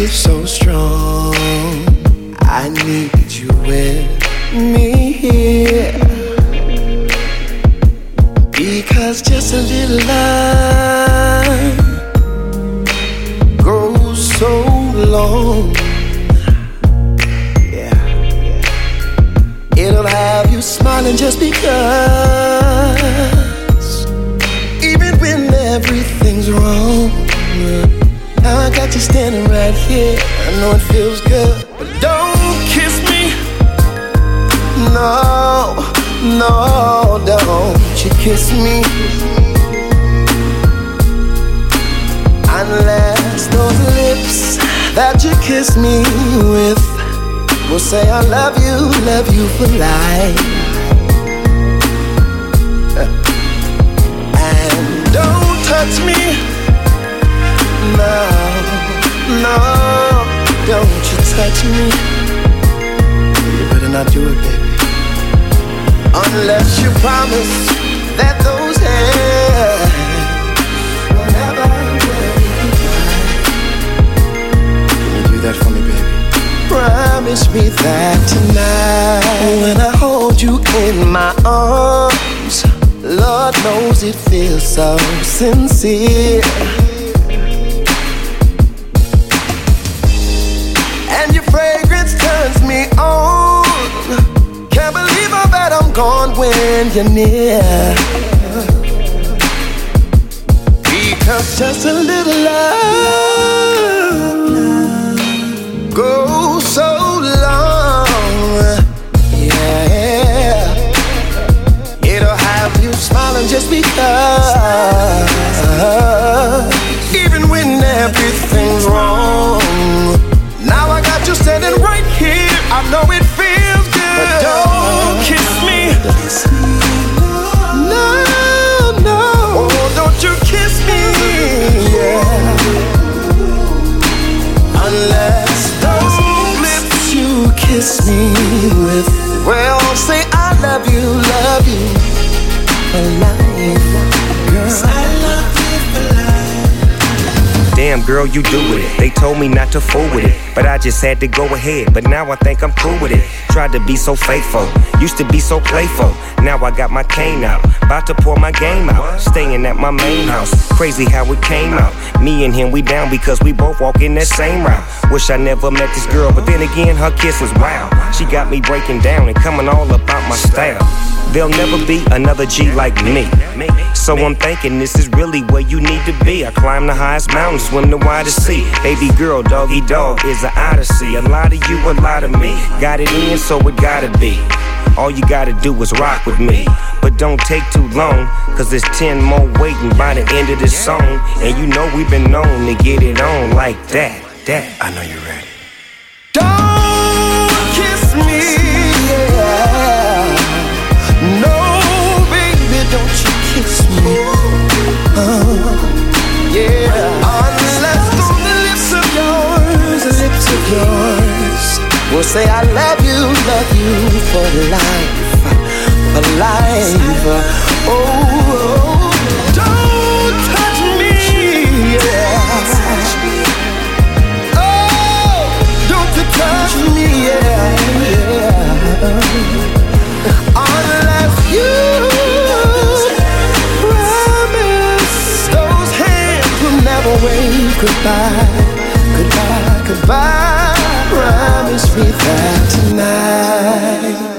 feel so strong. I need you with me here, because just a little love goes so long. Yeah, it'll have you smiling just because, even when everything's wrong. Now I got you standing right here. I know it feels good, but don't kiss me. No, no, don't you kiss me, unless those lips that you kiss me with will say I love you for life. And don't touch me. No, no, don't you touch me. You better not do it, baby, unless you promise that those hands will never let you cry. Can you do that for me, baby? Promise me that tonight, when I hold you in my arms, Lord knows it feels so sincere. Fragrance turns me on. Can't believe how bad I'm gone when you're near, because just a little love goes so long. Yeah, it'll have you smiling just because, even when everything's wrong. Now I got you standing right here. I know it feels good, but don't kiss me. No, no. Oh, don't you kiss me, yeah. Unless those lips you kiss me with, well, say I love you for life, girl. I love you for life. Damn, girl, you do with it. They told me not to fool with it, but I just had to go ahead. But now I think I'm cool with it. Tried to be so faithful, used to be so playful. Now I got my cane out, about to pour my game out. Staying at my main house, crazy how it came out. Me and him, we down because we both walk in that same route. Wish I never met this girl, but then again, her kiss was wow. She got me breaking down and coming all about my style. There'll never be another G like me. So I'm thinking this is really where you need to be. I climb the highest mountain, swim the widest sea. Baby girl, doggy dog is an odyssey. A lot of you, a lot of me. Got it in, so it gotta be. All you gotta do is rock with me. But don't take too long, cause there's 10 more waiting by the end of this song. And you know we've been known to get it on like that. I know you're ready. Don't kiss me, yeah. No, baby, don't you kiss me. Yeah. Unless those lips of yours will say I love you for life, for life. Oh, don't touch me, yeah. Oh, don't you touch me, yeah. Unless you promise those hands will never wave goodbye, goodbye, goodbye. Promise me that tonight.